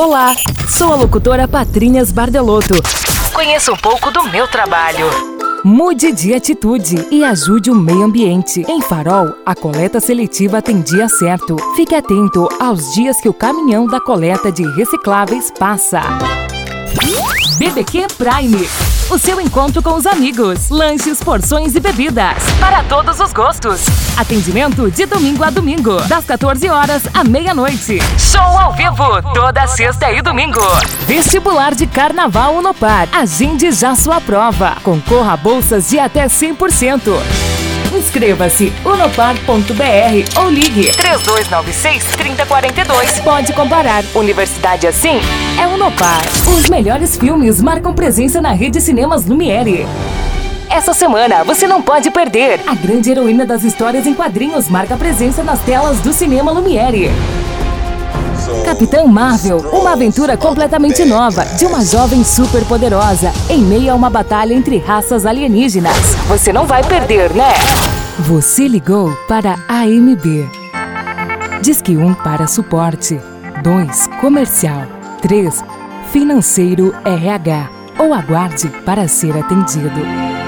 Olá, sou a locutora Patrinhas Bardelotto. Conheça um pouco do meu trabalho. Mude de atitude e ajude o meio ambiente. Em Farol, a coleta seletiva tem dia certo. Fique atento aos dias que o caminhão da coleta de recicláveis passa. BBQ Prime, o seu encontro com os amigos. Lanches, porções e bebidas para todos os gostos. Atendimento de domingo a domingo, das 14 horas à meia-noite. Show ao vivo, toda sexta e domingo. Vestibular de Carnaval Unopar. Agende já sua prova. Concorra a bolsas de até 100%. Inscreva-se unopar.br ou ligue 3296-3042. Pode comparar. Universidade assim é Unopar. Os melhores filmes marcam presença na Rede Cinemas Lumiere. Essa semana você não pode perder. A grande heroína das histórias em quadrinhos marca presença nas telas do Cinema Lumiere. Capitã Marvel, uma aventura completamente nova de uma jovem superpoderosa em meio a uma batalha entre raças alienígenas. Você não vai perder, né? Você ligou para a AMB. Disque 1 para suporte, 2 comercial, 3 financeiro RH ou aguarde para ser atendido.